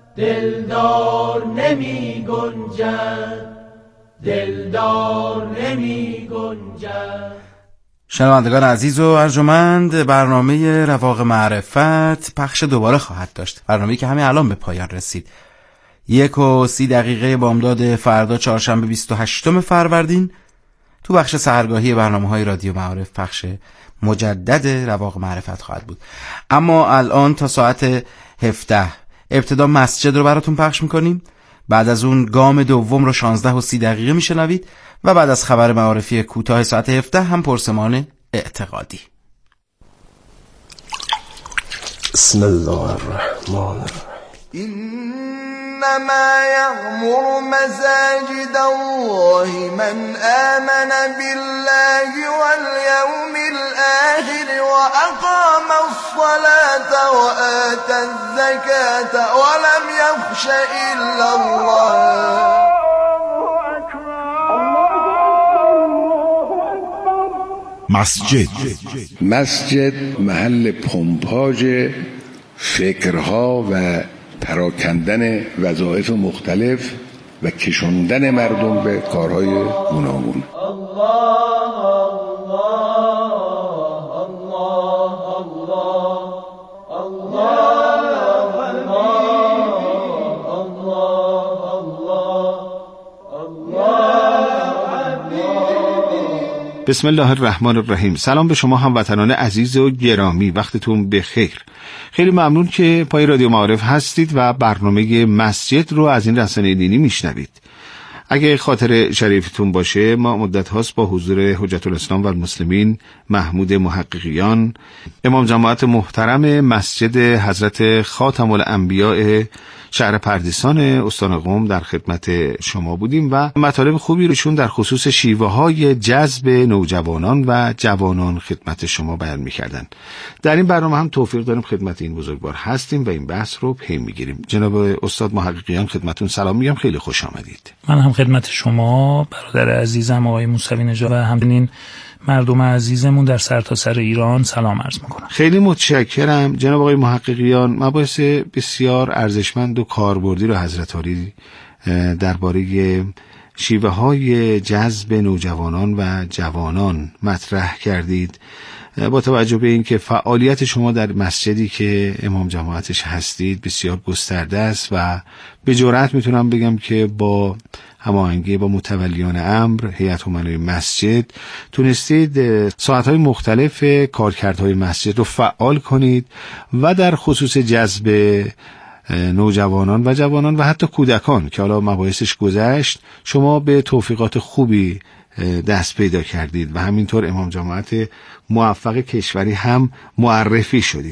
دلدار نمی گنجد، دلدار نمی گنجد. شنوندگان عزیز و ارجمند، برنامه رواق معرفت پخش دوباره خواهد داشت. برنامه‌ای که همین الان به پایان رسید. 1:30 بامداد فردا چهارشنبه 28 فروردین تو بخش سحرگاهی برنامه‌های رادیو معارف پخش مجدد رواق معرفت خواهد بود. اما الان تا ساعت 17 ابتدا مسجد رو براتون پخش میکنیم. بعد از اون گام دوم رو 16:30 میشنوید و بعد از خبر معارفی کوتاه ساعت 17 هم پرسمان اعتقادی. بسم الله الرحمن الرحیم. إنما يعمر مساجد الله من آمن بالله واليوم الآخر وأقام الصلاة وآتى الزكاة ولم يخش إلا الله. مسجد محل پمپاژ فکرها و پراکندن وظایف مختلف و کشوندن مردم به کارهای گوناگون. بسم الله الرحمن الرحیم. سلام به شما هموطنان عزیز و گرامی، وقتتون بخیر. خیلی ممنون که پای رادیو معارف هستید و برنامه مسجد رو از این رسانه دینی میشنوید. اگه خاطر شریفتون باشه، ما مدت هاست با حضور حجت الاسلام و المسلمین محمود محققیان، امام جماعت محترم مسجد حضرت خاتم الانبیاء شهر پردیسان استان قم در خدمت شما بودیم و مطالب خوبی روشون در خصوص شیوه های جذب نوجوانان و جوانان خدمت شما بیان می‌کردن. در این برنامه هم توفیق داریم خدمت این بزرگوار هستیم و این بحث رو پی می‌گیریم. جناب استاد محققیان خدمتتون سلام میگم، خیلی خوش آمدید. من هم خدمت شما برادر عزیزم آقای موسوی نژاد و همچنین مردم عزیزمون در سرتاسر ایران سلام عرض میکنم. خیلی متشکرم جناب آقای محققیان. مباحث بسیار ارزشمند و کاربردی رو حضرت عالی درباره شیوه های جذب نوجوانان و جوانان مطرح کردید. با توجه به اینکه فعالیت شما در مسجدی که امام جماعتش هستید بسیار گسترده است و به جرئت میتونم بگم که با هماهنگی با متولیان امر هیئت امنای مسجد تونستید ساعت‌های مختلف کارکردهای مسجد رو فعال کنید و در خصوص جذب نوجوانان و جوانان و حتی کودکان که حالا مباحثش گذشت، شما به توفیقات خوبی دست پیدا کردید و همینطور امام جماعت موفق کشوری هم معرفی شدید.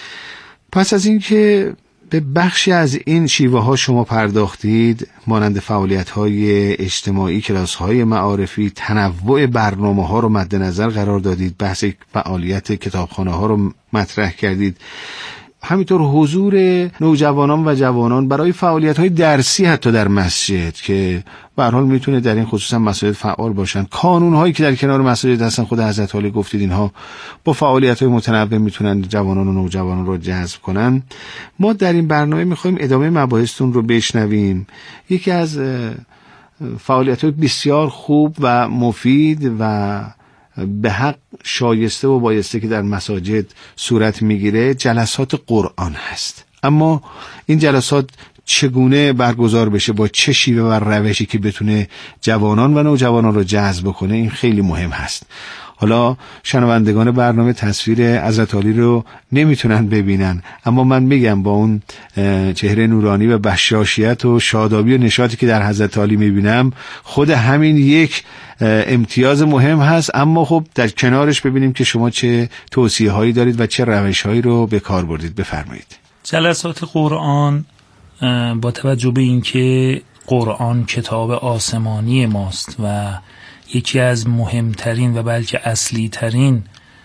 پس از اینکه به بخشی از این شیوه ها شما پرداختید، مانند فعالیت های اجتماعی، کلاس های معارفی، تنوع برنامه ها رو مد نظر قرار دادید، بحث فعالیت کتابخانه ها رو مطرح کردید، همینطور حضور نوجوانان و جوانان برای فعالیت‌های درسی حتی در مسجد که به هر حال میتونه در این خصوص هم مساجد فعال باشن، کانون‌هایی که در کنار مساجد هستن، خود حضرت عالی گفتید اینها با فعالیت‌های متنوع میتونن جوانان و نوجوانان رو جذب کنن. ما در این برنامه می‌خوایم ادامه مباحثتون رو بشنویم. یکی از فعالیت‌های بسیار خوب و مفید و به حق شایسته و بایسته که در مساجد صورت میگیره جلسات قرآن هست. اما این جلسات چگونه برگزار بشه، با چه شیوه و روشی که بتونه جوانان و نوجوانان رو جذب کنه، این خیلی مهم هست. حالا شنوندگان برنامه تصویر حضرت عالی رو نمیتونن ببینن، اما من میگم با اون چهره نورانی و بشاشیت و شادابی و نشاطی که در حضرت عالی میبینم، خود همین یک امتیاز مهم هست. اما خب در کنارش ببینیم که شما چه توصیه هایی دارید و چه روش هایی رو به کار بردید. بفرمایید. جلسات قرآن با توجه به اینکه قرآن کتاب آسمانی ماست و یکی از مهمترین و بلکه اصلی ترین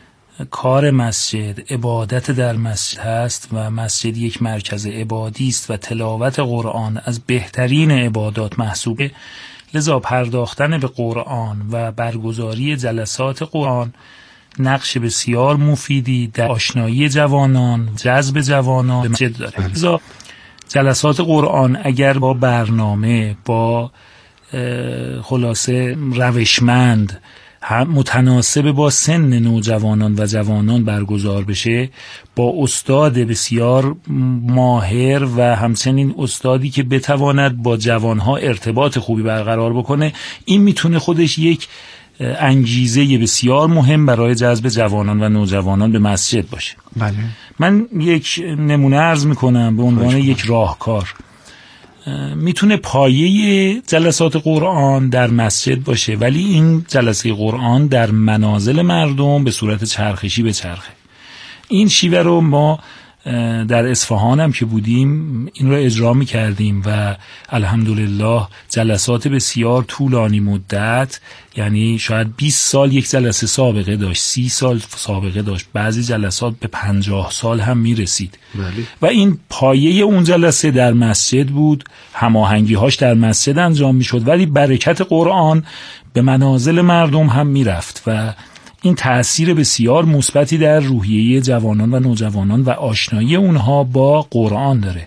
کار مسجد عبادت در مسجد هست و مسجد یک مرکز عبادی است و تلاوت قرآن از بهترین عبادات محسوبه، لذا پرداختن به قرآن و برگزاری جلسات قرآن نقش بسیار مفیدی در آشنایی جوانان، جذب جوانان به مسجد داره. لذا جلسات قرآن اگر با برنامه، با خلاصه روشمند، متناسب با سن نوجوانان و جوانان برگزار بشه، با استاد بسیار ماهر و همچنین استادی که بتواند با جوانها ارتباط خوبی برقرار بکنه، این میتونه خودش یک انگیزه بسیار مهم برای جذب جوانان و نوجوانان به مسجد باشه. بله. من یک نمونه عرض میکنم به عنوان یک راهکار. میتونه پایه جلسات قرآن در مسجد باشه، ولی این جلسه قرآن در منازل مردم به صورت چرخشی به چرخه. این شیوه رو ما در اصفهان هم که بودیم این رو اجرا می‌کردیم و الحمدلله جلسات بسیار طولانی مدت، یعنی شاید 20 سال یک جلسه سابقه داشت، 30 سال سابقه داشت، بعضی جلسات به 50 سال هم میرسید. و این پایه اون جلسه در مسجد بود، هماهنگی‌هاش در مسجد انجام می‌شد، ولی برکت قرآن به منازل مردم هم میرفت و این تأثیر بسیار مثبتی در روحیه جوانان و نوجوانان و آشنایی اونها با قرآن داره.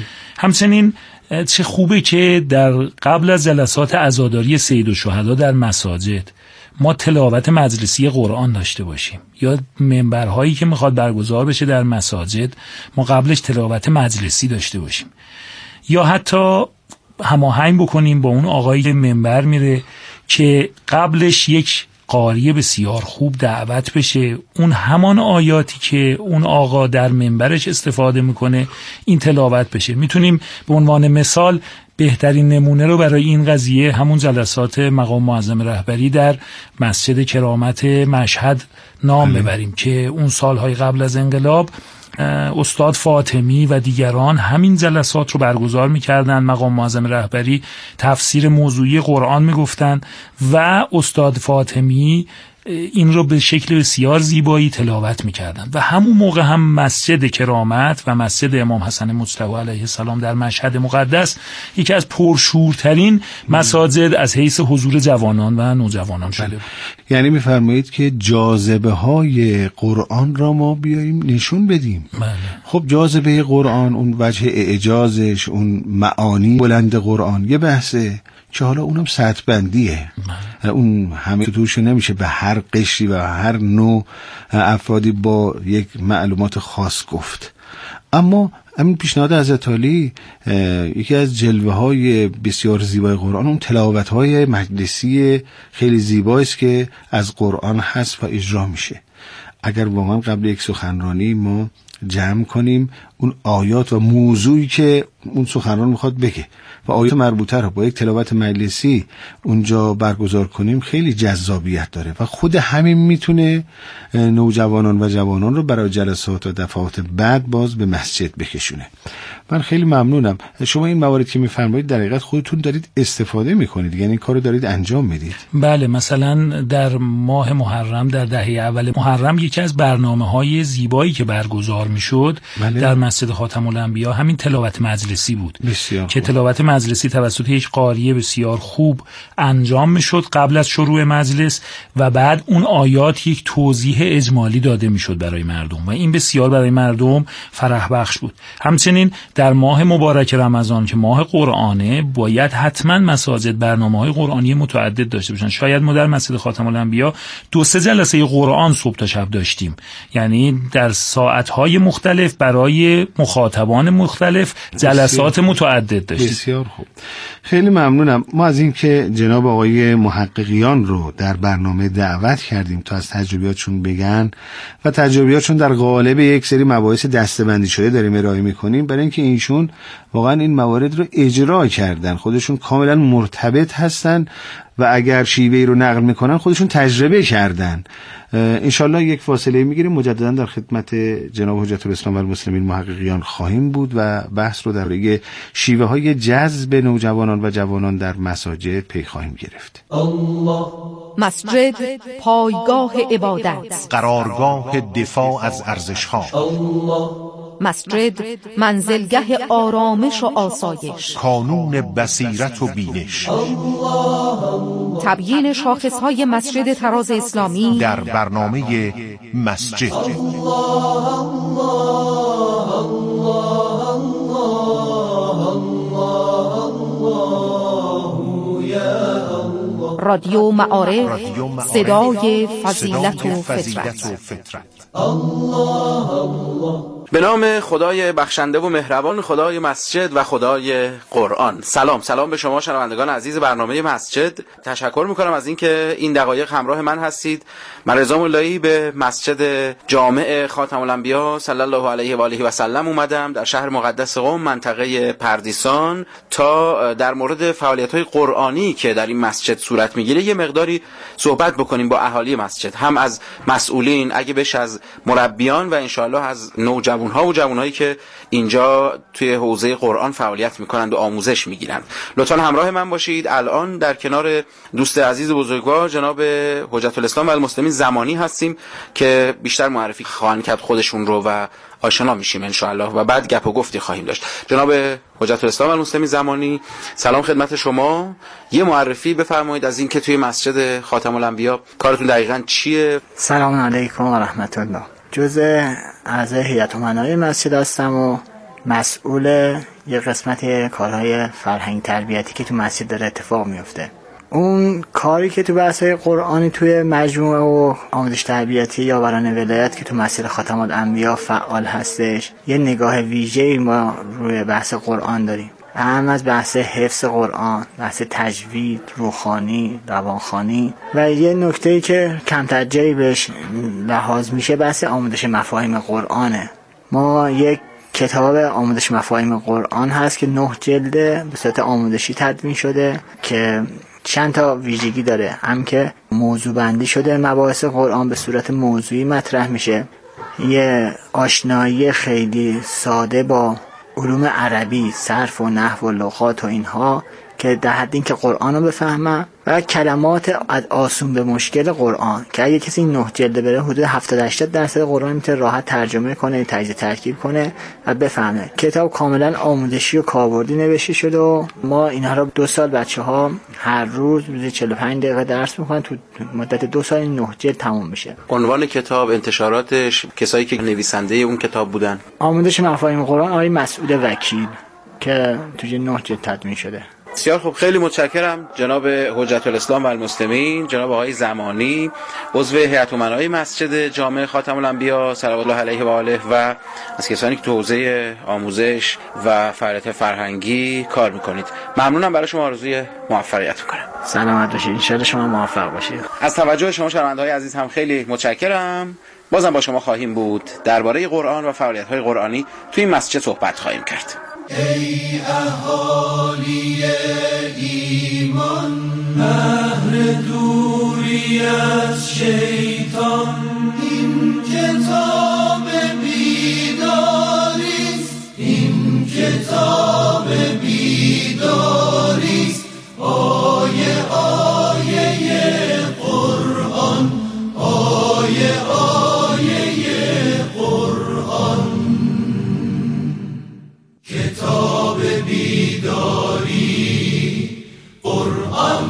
همچنین چه خوبه که در قبل از جلسات عزاداری سید الشهدا در مساجد ما تلاوت مجلسی قرآن داشته باشیم، یا منبرهایی که میخواد برگزار بشه در مساجد ما قبلش تلاوت مجلسی داشته باشیم، یا حتی هماهنگ بکنیم با اون آقایی که منبر میره که قبلش یک قاری بسیار خوب دعوت بشه، اون همان آیاتی که اون آقا در منبرش استفاده میکنه این تلاوت بشه. میتونیم به عنوان مثال بهترین نمونه رو برای این قضیه همون جلسات مقام معظم رهبری در مسجد کرامت مشهد نام ببریم که اون سالهای قبل از انقلاب استاد فاطمی و دیگران همین جلسات رو برگزار می‌کردند. مقام معظم رهبری تفسیر موضوعی قرآن می‌گفتند و استاد فاطمی این رو به شکل بسیار زیبایی تلاوت می‌کردند و همون موقع هم مسجد کرامت و مسجد امام حسن مجتبی علیه السلام در مشهد مقدس یکی از پرشورترین مساجد از حیث حضور جوانان و نوجوانان شده بود. یعنی می‌فرمایید که جاذبه‌های قرآن را ما بیاییم نشون بدیم. بله. خب جاذبه قرآن، اون وجه اعجازش، اون معانی بلند قرآن یه بحثه که حالا اونم سطح بندیه. اون همه توش نمیشه به هر قشری و هر نوع افرادی با یک معلومات خاص گفت. اما همین پیشنهاد حضرت علی یکی از جلوه های بسیار زیبای قرآن اون تلاوت های مجلسی خیلی زیباییست که از قرآن هست و اجرا میشه. اگر واقعا قبل یک سخنرانی ما جمع کنیم اون آیات و موضوعی که اون سخنران میخواد بگه و آیات مربوطه رو با یک تلاوت مجلسی اونجا برگزار کنیم خیلی جذابیت داره و خود همین میتونه نوجوانان و جوانان رو برای جلسات و دفعات بعد باز به مسجد بکشونه. من خیلی ممنونم. شما این موارد که میفرمایید در حقیقت خودتون دارید استفاده میکنید، یعنی این کارو دارید انجام میدید. بله، مثلا در ماه محرم، در دهه اول محرم یکی از برنامه‌های زیبایی که برگزار میشد در مسجد خاتم الانبیا همین تلاوت مجلسی بود که تلاوت مجلسی توسط یک قاری بسیار خوب انجام میشد قبل از شروع مجلس و بعد اون آیات یک توضیح اجمالی داده میشد برای مردم و این بسیار برای مردم فرح بخش بود. همچنین در ماه مبارک رمضان که ماه قرآنه باید حتما مساجد برنامه‌های قرآنی متعدد داشته باشن. شاید ما در مسجد خاتم الانبیا 2-3 جلسه قرآن صبح تا شب داشتیم، یعنی در ساعت‌های مختلف برای مخاطبان مختلف جلسات متعدد داشتیم. بسیار خوب، خیلی ممنونم. ما از اینکه جناب آقای محققیان رو در برنامه دعوت کردیم تا از تجربیاتشون بگن و تجربیاتشون در قالب یک سری مباحث دسته‌بندی شده داریم ارائه می‌کنیم، برای اینکه ایشون واقعا این موارد رو اجرا کردن، خودشون کاملا مرتبط هستن و اگر شیوهی رو نقل میکنن خودشون تجربه کردن. انشالله یک فاصله میگیریم، مجددا در خدمت جناب حجت الاسلام و المسلمین محققیان خواهیم بود و بحث رو درباره شیوه های جذب نوجوانان و جوانان در مساجد پی خواهیم گرفت. مسجد پایگاه عبادت، قرارگاه دفاع از ارزش‌ها، مسجد منزلگه آرامش و آسایش، کانون بصیرت و بینش. تبیین شاخصهای مسجد طراز اسلامی در برنامه مسجد. رادیو معارف، صدای فضیلت و فطرت. به نام خدای بخشنده و مهربان، خدای مسجد و خدای قرآن. سلام به شما شنوندگان عزیز برنامه مسجد. تشکر میکنم از اینکه این دقایق همراه من هستید. من رضا مولایی به مسجد جامع خاتم الانبیا صلی الله علیه و آله و سلم اومدم در شهر مقدس قم منطقه پردیسان تا در مورد فعالیت‌های قرآنی که در این مسجد صورت میگیره یه مقداری صحبت بکنیم با اهالی مسجد، هم از مسئولین، اگه بشه از مربیان و انشاءالله از نوجوان‌ها و جوان‌هایی که اینجا توی حوزه قرآن فعالیت میکنند و آموزش میگیرند. لطفاً همراه من باشید. الان در کنار دوست عزیز بزرگوار جناب حجت الاسلام و المسلمین زمانی هستیم که بیشتر معرفی خواهند کرد خودشون رو و آشنا میشیم انشاءالله و بعد گپ و گفتی خواهیم داشت. جناب حجت الاسلام و المسلمین زمانی، سلام خدمت شما. یه معرفی بفرمایید از این که توی مسجد خاتم الانبیا کارتون دقیقاً چیه؟ سلام علیکم و رحمت الله. جزء اعضای هیئت امنای مسجد هستم و مسئول یه قسمت کارهای فرهنگ تربیتی که تو مسجد داره اتفاق میفته. اون کاری که تو بحث‌های قرآنی توی مجموعه و آموزش تربیتی یاوران ولایت که تو مسجد خاتم الانبیا فعال هستش، یه نگاه ویژه‌ای ما روی بحث قرآن داریم. هم از بحث حفظ قرآن، بحث تجوید، روحانی، روانخوانی و یه نکته‌ای که کمتر جایی بهش لحاظ میشه بحث آموزش مفاهیم قرآنه. ما یک کتاب آموزش مفاهیم قرآن هست که 9 جلده به صورت آموزشی تدوین شده که چند تا ویژگی داره. هم که موضوع بندی شده، مباحث قرآن به صورت موضوعی مطرح میشه، یه آشنایی خیلی ساده با علوم عربی، صرف و نحو و لغات و اینها که در حد این که قرآن رو بفهمم، و کلمات از آسون به مشکل قرآن که اگه کسی 9 جلده بره حدود 70-80% قرآن میتونه راحت ترجمه کنه، تجزیه ترکیب کنه و بفهمه. کتاب کاملا آموزشی و کاربردی نوشته شده و ما اینها رو 2 سال بچه‌ها هر روز 45 دقیقه درس میکنن. تو مدت 2 سال 9 جلد تموم میشه. عنوان کتاب، انتشاراتش، کسایی که نویسنده اون کتاب بودن؟ آموزش مفاهیم قرآن آقای مسعود وکیل که توی 9 جلد تدوین شده. بسیار خوب، خیلی متشکرم جناب حجت الاسلام و المسلمین، جناب آقای زمانی، عضو هیئت امنای مسجد جامع خاتم الانبیا صلوات الله علیه و آله و از کسانی که تو حوزه آموزش و فعالیت فرهنگی کار میکنید. ممنونم، برای شما آرزوی موفقیت میکنم. سلامت باشید، ان شاءالله شما موفق باشید. از توجه شما شنونده‌های عزیز هم خیلی متشکرم. بازم با شما خواهیم بود، درباره قرآن و فعالیت‌های قرآنی توی این مسجد صحبت خواهیم کرد. ای اهالی ایمان، بهر دوری از شیطان، این کتاب بیداریست، این کتاب بیداریست. آیه قرآن، آیه قرآن، کتاب بیداری قرآن،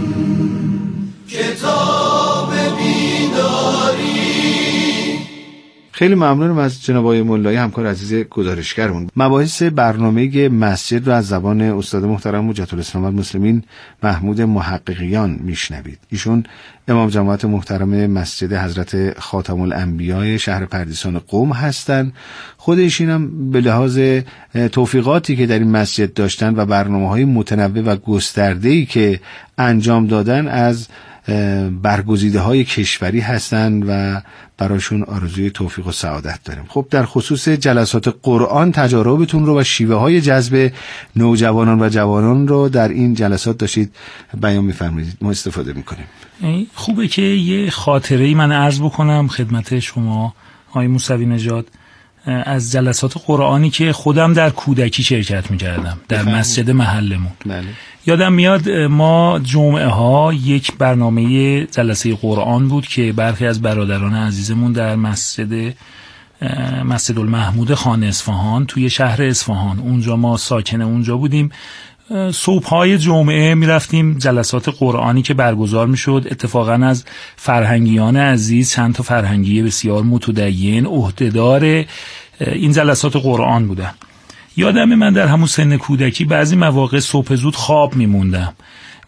کتاب بیداری. خیلی ممنونم از جناب آقای مولایی همکار عزیز گزارشگرمون. مباحث برنامه مسجد رو از زبان استاد محترم حجت الاسلام و المسلمین محمود محققیان میشنوید. ایشون امام جماعت محترم مسجد حضرت خاتم الانبیا شهر پردیسان قم هستن. خود ایشون هم به لحاظ توفیقاتی که در این مسجد داشتن و برنامه‌های متنوع و گسترده‌ای که انجام دادن از برگزیده‌های کشوری هستند و براشون آرزوی توفیق و سعادت داریم. خب در خصوص جلسات قرآن تجاربتون رو و شیوه‌های جذب نوجوانان و جوانان رو در این جلسات داشتید بیان می‌فرمایید، ما استفاده می‌کنیم. خوبه که یه خاطره‌ای من عرض بکنم خدمت شما آقای موسوی نژاد از جلسات قرآنی که خودم در کودکی شرکت می‌کردم در مسجد محلمون. بله. یادم میاد ما جمعه ها یک برنامه جلسه قرآن بود که برخی از برادران عزیزمون در مسجد المحمود خان اصفهان توی شهر اصفهان، اونجا ما ساکن اونجا بودیم، صبح‌های جمعه میرفتیم جلسات قرآنی که برگزار میشد. اتفاقا از فرهنگیان عزیز چند تا فرهنگی بسیار متدین عهدهدار این جلسات قرآن بودن. یادم من در همون سن کودکی بعضی مواقع صبح زود خواب میموندم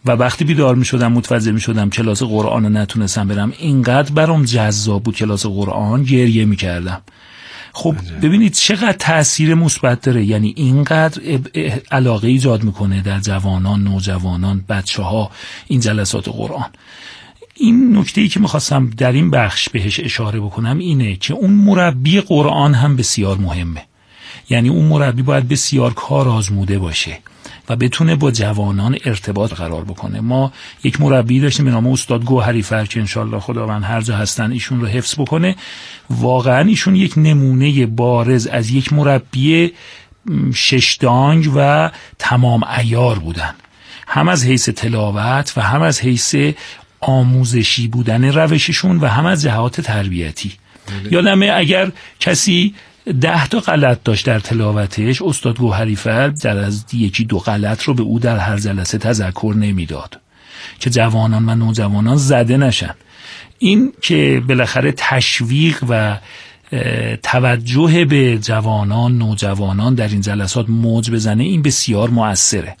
و وقتی بیدار می شدم متوجه می شدم کلاس قرآن رو نتونستم برم، اینقدر برام جذاب بود کلاس قرآن، گریه می کردم. خب ببینید چقدر تأثیر مثبت داره، یعنی اینقدر علاقه ایجاد میکنه در جوانان، نوجوانان، بچه‌ها این جلسات قرآن. این نکته‌ای که میخواستم در این بخش بهش اشاره بکنم اینه که اون مربی قرآن هم بسیار مهمه. یعنی اون مربی باید بسیار کار آزموده باشه و بتونه با جوانان ارتباط قرار بکنه. ما یک مربی داشتیم به نام استاد گوهری‌فر که انشالله خداوند هر جا هستن ایشون رو حفظ بکنه. واقعا ایشون یک نمونه بارز از یک مربی ششدانگ و تمام عیار بودن، هم از حیث تلاوت و هم از حیث آموزشی بودن روششون و هم از جهات تربیتی. یادمه اگر کسی 10 تا غلط داشت در تلاوتش، استاد گوهری‌فر در از 1-2 غلط رو به او در هر جلسه تذکر نمیداد که جوانان و نوجوانان زده نشن. این که بالاخره تشویق و توجه به جوانان، نوجوانان در این جلسات موج بزنه، این بسیار مؤثره.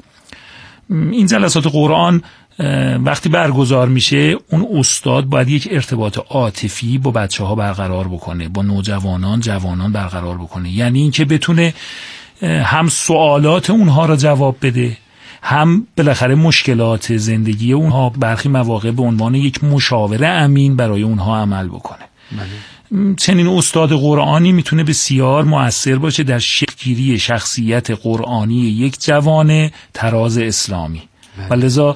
این جلسات قرآن وقتی برگزار میشه، اون استاد باید یک ارتباط عاطفی با بچه‌ها برقرار بکنه، با نوجوانان، جوانان برقرار بکنه. یعنی اینکه بتونه هم سوالات اونها را جواب بده، هم بالاخره مشکلات زندگی اونها برخی مواقع به عنوان یک مشاور امین برای اونها عمل بکنه. چنین استاد قرآنی میتونه بسیار مؤثر باشه در شکل‌گیری شخصیت قرآنی یک جوان تراز اسلامی. و لذا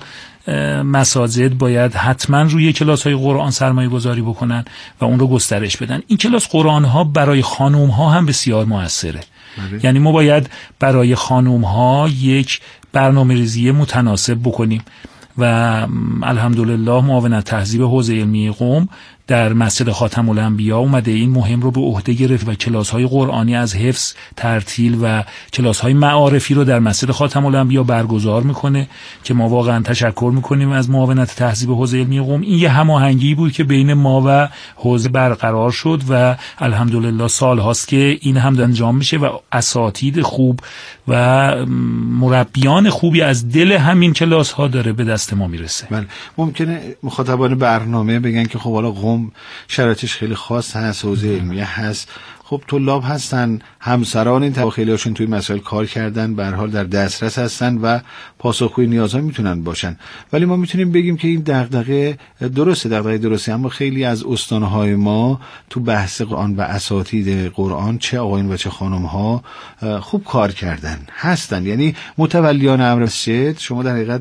مساجد باید حتما روی کلاس‌های قرآن سرمایه گذاری بکنن و اون رو گسترش بدن. این کلاس قرآن‌ها برای خانوم‌ها هم بسیار مؤثره. یعنی ما باید برای خانوم‌ها یک برنامه‌ریزی متناسب بکنیم و الحمدلله معاونت تهذیب حوزه علمی قم در مسجد خاتم الانبیا اومده این مهم رو به عهده گرفت و کلاس‌های قرآنی از حفظ، ترتیل و کلاس‌های معارفی رو در مسجد خاتم الانبیا برگزار میکنه که ما واقعا تشکر میکنیم از معاونت تهذیب حوزه علمی قم. این یه هماهنگی بود که بین ما و حوزه برقرار شد و الحمدلله سال هاست که این هم انجام میشه و اساتید خوب و مربیان خوبی از دل همین کلاس‌ها داره به دست ما میرسه. بله، ممکنه مخاطبان برنامه بگن که خب حالا قم شرایطش خیلی خاص هست، حوزه علمیه هست، خب طلاب هستن، همسران این طبقه خیلی هاشون توی مسائل کار کردن، به هر حال در دسترس هستن و پاسخگوی نیازها میتونن باشن. ولی ما میتونیم بگیم که این دغدغه درسته، اما خیلی از استانهای ما تو بحث قرآن و اساتید قرآن، چه آقایون و چه خانم‌ها، خوب کار کردن هستن. یعنی متولیان امر مسجد، شما در حقیقت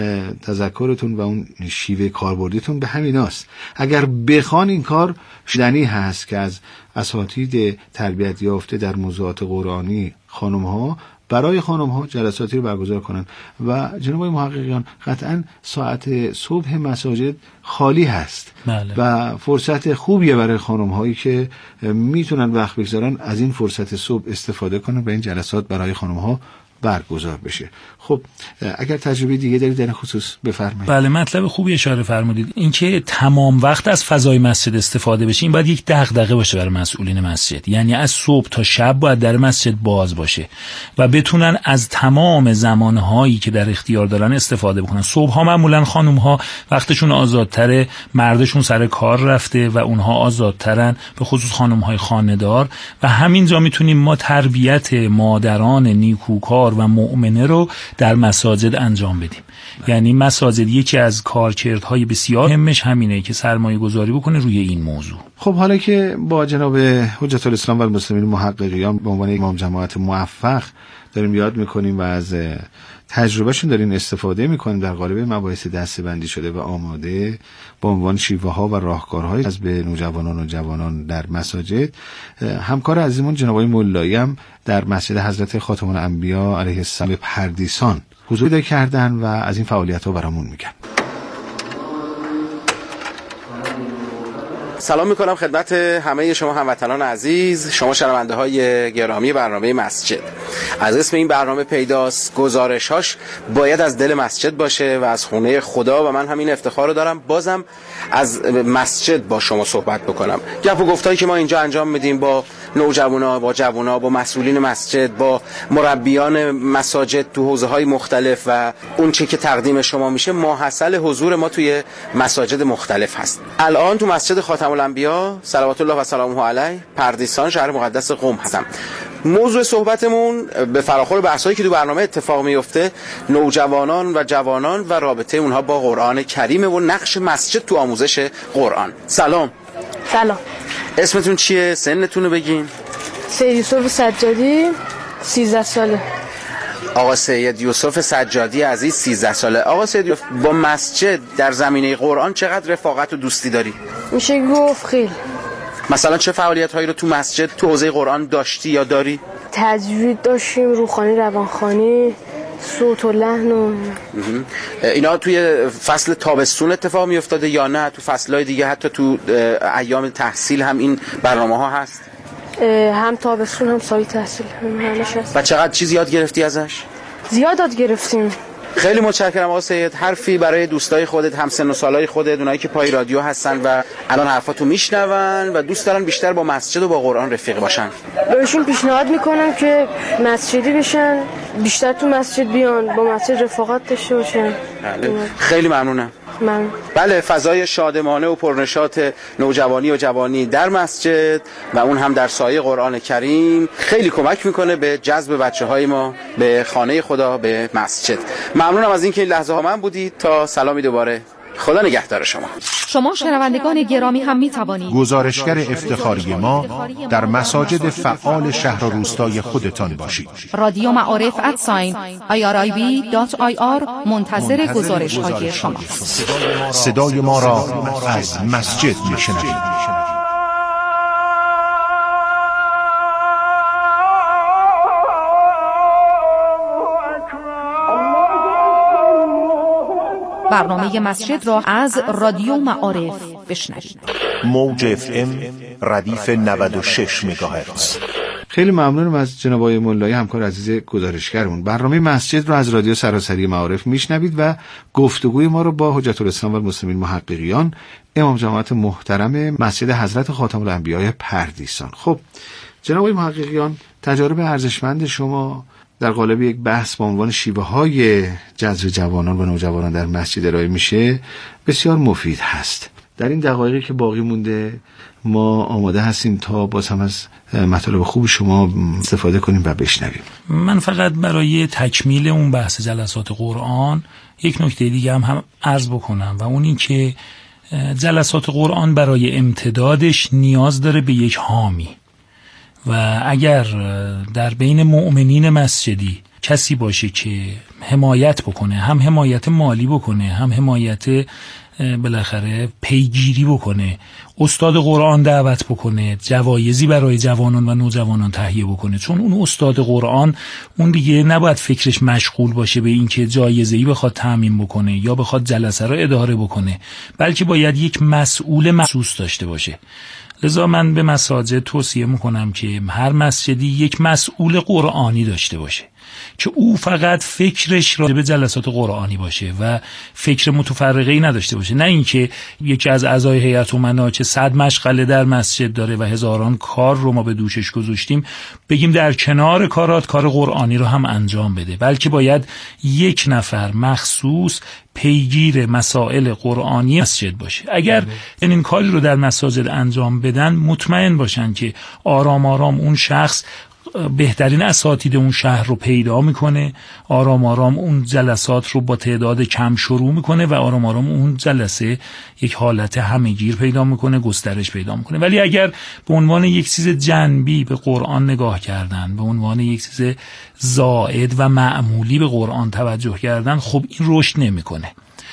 تذکرتون و اون شیوه کاربردیتون به همیناست. اگر بخوان این کار شدنی هست که از اساتید تربیت یافته در موضوعات قرآنی خانم‌ها برای خانم‌ها جلساتی رو برگزار کنن و جناب محققیان قطعاً ساعت صبح مساجد خالی هست. بله. و فرصت خوبیه برای خانم‌هایی که میتونن وقت بگذارن از این فرصت صبح استفاده کنن و این جلسات برای خانم‌ها برگزار بشه. خب اگر تجربه دیگه دارید در خصوص بفرمایید. بله، مطلب خوبی اشاره فرمودید. اینکه تمام وقت از فضای مسجد استفاده بشه، این باید یک دغدغه باشه برای مسئولین مسجد. یعنی از صبح تا شب باید در مسجد باز باشه و بتونن از تمام زمانهایی که در اختیار دارن استفاده بکنن. صبح‌ها معمولا خانم‌ها وقتشون آزادتره، مردشون سر کار رفته و اونها آزادترن، به خصوص خانم‌های خانه‌دار، و همینجا میتونیم ما تربیت مادران نیکوکار و مؤمنه رو در مساجد انجام بدیم. یعنی مساجد یکی از کارکردهای بسیار مهمش همینه که سرمایه گذاری بکنه روی این موضوع. خب حالا که با جناب حجت الاسلام و المسلمین محققیان به عنوان امام جماعت موفق داریم یاد میکنیم و از تجربهشون داریم استفاده میکنیم در قالب مباحث دسته‌بندی شده و آماده به عنوان شیوه ها و راهکارهای از به نوجوانان و جوانان در مساجد، همکار عزیزمون جناب آقای مولایی هم در مسجد حضرت خاتم الانبیا علیه السلام پردیسان حضور پیدا کردن و از این فعالیت‌ها برامون میگن. سلام میکنم خدمت همه شما هموطنان عزیز، شما شنونده های گرامی برنامه مسجد. از اسم این برنامه پیداست گزارش‌هاش باید از دل مسجد باشه و از خونه خدا و من همین افتخار رو دارم بازم از مسجد با شما صحبت بکنم. گپ و گفتایی که ما اینجا انجام میدیم با نوجوانا، با جوانا، با مسئولین مسجد، با مربیان مساجد تو حوزه‌های مختلف و اون چه که تقدیم شما میشه ماحصل حضور ما توی مساجد مختلف هست. الان تو مسجد خاتم الانبیا صلوات الله و سلامه علیه پردیسان شهر مقدس قم هستم. موضوع صحبتمون به فراخور بحثایی که تو برنامه اتفاق میفته نوجوانان و جوانان و رابطه اونها با قرآن کریمه و نقش مسجد تو آموزش قرآن. سلام. سلام. اسمتون چیه؟ سنتون رو بگین. سید یوسف سجادی، 13 ساله. آقا سید یوسف سجادی عزیز 13 ساله. آقا سید یوسف، با مسجد در زمینه قرآن چقدر رفاقت و دوستی داری؟ میشه گفت خیلی. مثلا چه فعالیت هایی رو تو مسجد تو حوزه قرآن داشتی یا داری؟ تجوید داشتیم، روخانی، روانخوانی، صوت و لحن و اینا توی فصل تابستون اتفاق می افتاده یا نه تو فصلهای دیگه، حتی تو ایام تحصیل هم این برنامه ها هست؟ هم تابستون هم سایه تحصیل همش هست. و چقدر چیز یاد گرفتی ازش؟ زیاد یاد گرفتیم. خیلی متشکرم آقا سید. حرفی برای دوستای خودت، همسن و سالای خودت، اونایی که پای رادیو هستن و الان حرفاتو میشنون و دوست دارن بیشتر با مسجد و با قرآن رفیق باشن؟ بهشون پیشنهاد میکنم که مسجدی بشن، بیشتر تو مسجد بیان، با مسجد رفاقت داشته باشن. خیلی ممنونم. بله، فضای شادمانه و پرنشاط نوجوانی و جوانی در مسجد و اون هم در سایه قرآن کریم خیلی کمک میکنه به جذب بچه‌های ما به خانه خدا، به مسجد. ممنونم از اینکه این لحظه ها من بودید. تا سلامی دوباره. خدا نگهدار شما. شما شنوندگان گرامی هم می توانید گزارشگر افتخاری ما در مساجد فعال شهر و روستای خودتان باشید. رادیو معارف @irib.ir منتظر گزارش های شما. صدای ما را از مسجد میشنوید. برنامه مسجد را از رادیو معارف بشنوید. موج FM ردیف 96 مگاهرتز. خیلی ممنونم از جناب آقای ملایی همکار عزیز گزارشگرمون. برنامه مسجد رو از رادیو سراسری معارف میشنوید و گفتگوی ما رو با حجت الاسلام و المسلمین محققیان امام جماعت محترم مسجد حضرت خاتم الانبیاء پردیسان. خب جناب آقای محققیان، تجارب ارزشمند شما در قالب یک بحث با عنوان شیوه‌های جذب جوانان و نوجوانان در مسجد ارائه میشه بسیار مفید هست. در این دقایقی که باقی مونده ما آماده هستیم تا باز هم از مطالب خوب شما استفاده کنیم و بشنویم. من فقط برای تکمیل اون بحث جلسات قرآن یک نکته دیگه هم عرض بکنم و اون این که جلسات قرآن برای امتدادش نیاز داره به یک حامی و اگر در بین مؤمنین مسجدی کسی باشه که حمایت بکنه، هم حمایت مالی بکنه، هم حمایت بالاخره پیگیری بکنه، استاد قرآن دعوت بکنه، جوایزی برای جوانان و نوجوانان تهیه بکنه، چون اون استاد قرآن اون دیگه نباید فکرش مشغول باشه به این که جایزه‌ای بخواد تامین بکنه یا بخواد جلسه رو اداره بکنه، بلکه باید یک مسئول مخصوص داشته باشه. لذا من به مساجد توصیه میکنم که هر مسجدی یک مسئول قرآنی داشته باشه که او فقط فکرش راجع به جلسات قرآنی باشه و فکر متفرقه‌ای نداشته باشه، نه اینکه یکی از اعضای هیئت امنا چه 100 مشغله در مسجد داره و هزاران کار رو ما به دوشش گذاشتیم بگیم در کنار کارات کار قرآنی رو هم انجام بده، بلکه باید یک نفر مخصوص پیگیر مسائل قرآنی مسجد باشه. اگر این کاری رو در مساجد انجام بدن مطمئن باشن که آرام آرام اون شخص بهترین اساتید اون شهر رو پیدا میکنه، آرام آرام اون جلسات رو با تعداد کم شروع میکنه و آرام آرام اون جلسه یک حالت همه‌گیر پیدا میکنه، گسترش پیدا میکنه. ولی اگر به عنوان یک چیز جنبی به قرآن نگاه کردن، به عنوان یک چیز زائد و معمولی به قرآن توجه کردن، خب این رشد نمیکنه.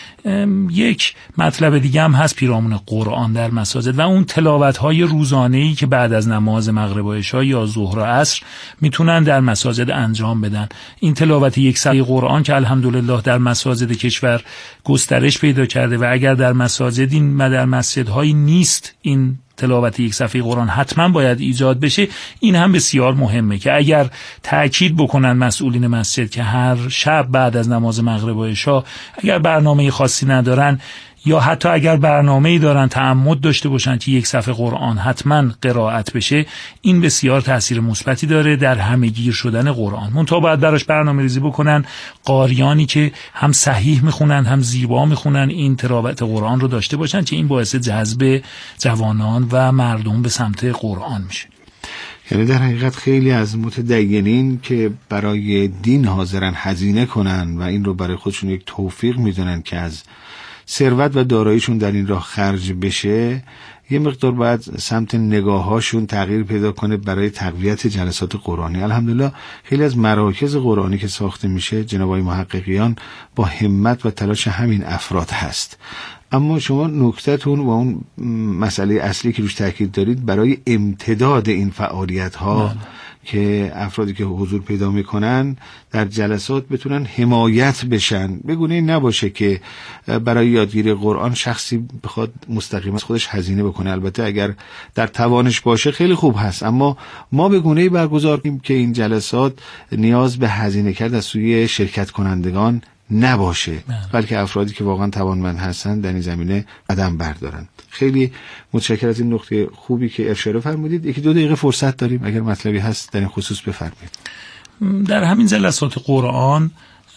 یک مطلب دیگه هم هست پیرامون قرآن در مساجد و اون تلاوت‌های روزانه‌ای که بعد از نماز مغرب و عشا یا ظهر و عصر میتونن در مساجد انجام بدن. این تلاوت یک صفحه قرآن که الحمدلله در مساجد کشور گسترش پیدا کرده و اگر در مساجدی و در مسجدهایی نیست این تلاوت یک صفحه قرآن حتما باید ایجاد بشه. این هم بسیار مهمه که اگر تأکید بکنن مسئولین مسجد که هر شب بعد از نماز مغرب و عشا اگر برنامه خاصی ندارن یا حتی اگر برنامه‌ای دارن تعمد داشته باشن که یک صفحه قرآن حتما قرائت بشه، این بسیار تاثیر مثبتی داره در همه‌گیر شدن قرآن. منتها باید براش برنامه‌ریزی بکنن، قاریانی که هم صحیح میخونن هم زیبا میخونن این تلاوت قرآن رو داشته باشن که این باعث جذب جوانان و مردم به سمت قرآن میشه. یعنی در حقیقت خیلی از متدینین که برای دین حاضرن هزینه کنن و این رو برای خودشون یک توفیق میدونن که از ثروت و داراییشون در این راه خرج بشه، یه مقدار باید سمت نگاهاشون تغییر پیدا کنه برای تقویت جلسات قرآنی. الحمدلله خیلی از مراکز قرآنی که ساخته میشه جناب آقای محققیان با همت و تلاش همین افراد هست. اما شما نکته‌تون و اون مسئله اصلی که روش تاکید دارید برای امتداد این فعالیت ها که افرادی که حضور پیدا میکنن در جلسات بتونن حمایت بشن، بگونه نباشه که برای یادگیری قرآن شخصی بخواد مستقیما از خودش هزینه بکنه. البته اگر در توانش باشه خیلی خوب هست، اما ما بگونه‌ای برگزار کنیم که این جلسات نیاز به هزینه کرد از سوی شرکت کنندگان نباشه، بلکه افرادی که واقعا توانمند هستن در این زمینه قدم بردارن. خیلی متشکرم از این نکته خوبی که اشاره فرمودید. 1-2 دقیقه فرصت داریم، اگر مطلبی هست در این خصوص بفرمایید. در همین جلسات قرآن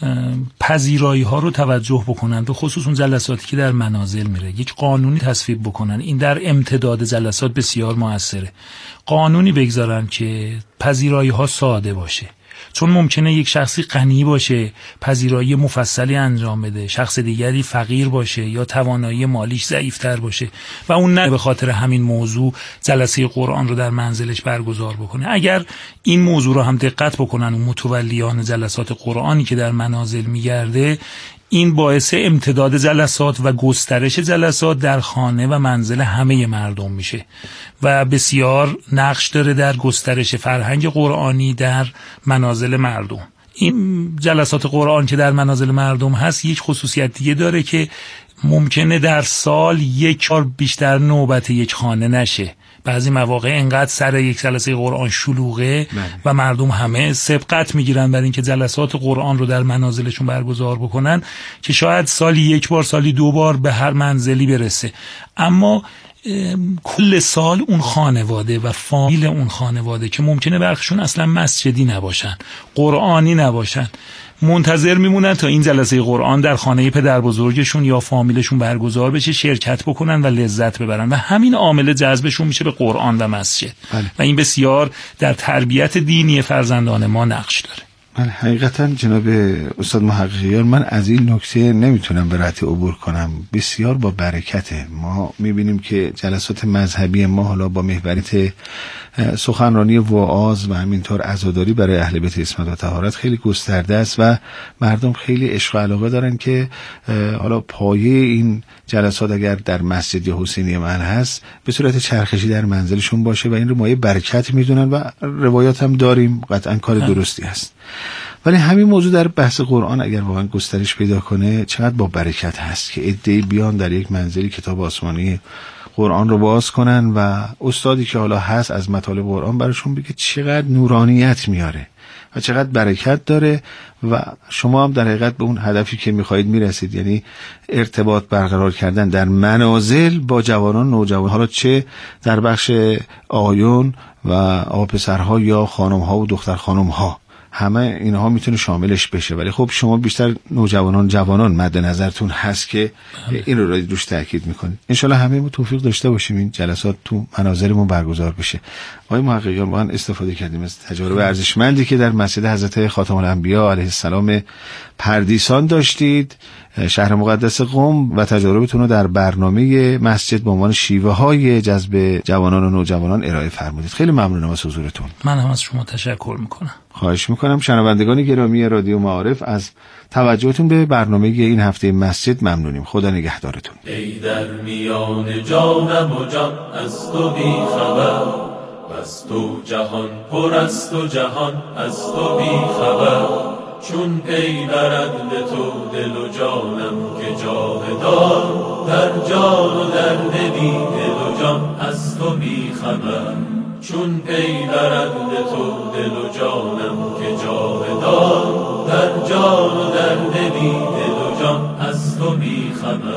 پذیرایی ها رو توجه بکنن، به خصوص اون جلساتی که در منازل میره، یک قانونی تصویب بکنن. این در امتداد جلسات بسیار موثره. قانونی بگذارن که پذیرایی ها ساده باشه، چون ممکنه یک شخصی غنی باشه، پذیرایی مفصلی انجام بده، شخص دیگری فقیر باشه یا توانایی مالیش ضعیفتر باشه و اون نه به خاطر همین موضوع جلسه قرآن رو در منزلش برگزار بکنه. اگر این موضوع رو هم دقت بکنن اون متولیان جلسات قرآنی که در منازل میگرده، این باعث امتداد جلسات و گسترش جلسات در خانه و منزل همه مردم میشه و بسیار نقش داره در گسترش فرهنگ قرآنی در منازل مردم. این جلسات قرآن که در منازل مردم هست یک خصوصیت دیگه داره که ممکنه در سال یک بار بیشتر نوبت یک خانه نشه. بعضی مواقع انقدر سر یک جلسه قرآن شلوغه و مردم همه سبقت میگیرن برای اینکه جلسات قرآن رو در منازلشون برگزار بکنن که شاید سالی یک بار، سالی 2 بار به هر منزلی برسه. اما کل سال اون خانواده و فامیل اون خانواده که ممکنه برخشون اصلا مسجدی نباشن، قرآنی نباشن، منتظر میمونن تا این جلسه قرآن در خانه پدر بزرگشون یا فامیلشون برگزار بشه، شرکت بکنن و لذت ببرن و همین عامل جذبشون میشه به قرآن و مسجد. و این بسیار در تربیت دینی فرزندان ما نقش داره. حقیقتا جناب استاد محققیان، من از این نکته نمیتونم به راحتی عبور کنم. بسیار با برکته. ما میبینیم که جلسات مذهبی ما حالا با محوریت سخنرانی وعاظ و همینطور عزاداری برای اهل بیت عصمت و طهارت خیلی گسترده است و مردم خیلی عشق و علاقه دارن که حالا پایه این جلسات اگر در مسجد حسینی محل هست به صورت چرخشی در منزلشون باشه و این رو مایه برکت میدونن و روایات هم داریم، قطعا کار درستی هست. ولی همین موضوع در بحث قرآن اگر واقعا گسترش پیدا کنه چقدر با برکت هست که عده‌ای بیان در یک منزلی کتاب آسمانی قرآن رو باز کنن و استادی که حالا هست از مطالب قرآن براشون بگه چقدر نورانیت میاره و چقدر برکت داره و شما هم در حقیقت به اون هدفی که میخواهید میرسید، یعنی ارتباط برقرار کردن در منازل با جوانان، نوجوان، حالا چه در بخش آقایون و آقا پسرها یا خانمها و دختر خانمها، همه اینها میتونه شاملش بشه. ولی خب شما بیشتر نوجوانان، جوانان مد نظرتون هست که این رو روش تاکید میکنید. انشالله همه ما توفیق داشته باشیم این جلسات تو منازلمون برگزار بشه. آقای محققیان، ما استفاده کردیم از تجارب ارزشمندی که در مسجد حضرت خاتم الانبیا علیه السلام پردیسان داشتید، شهر مقدس قم، و تجاربتون رو در برنامه مسجد به عنوان شیوه های جذب جوانان و نوجوانان ارائه فرمودید. خیلی ممنونم از حضورتون. من هم از شما تشکر میکنم. خواهش میکنم. شنوندگان گرامی رادیو معارف، از توجهتون به برنامه این هفته مسجد ممنونیم. خدا نگهدارتون. ای در میان جانم و جان از تو بی خبر، از تو جهان پر است و جهان از تو بی خبر. چون پی برد به تو دل و جانم که جاودان، در جان و در دلی دل و جان از تو بی خبر. چون پی برد به تو دل و جانم که جاودان، در جان و در دلی دل و جان از تو بی خبر.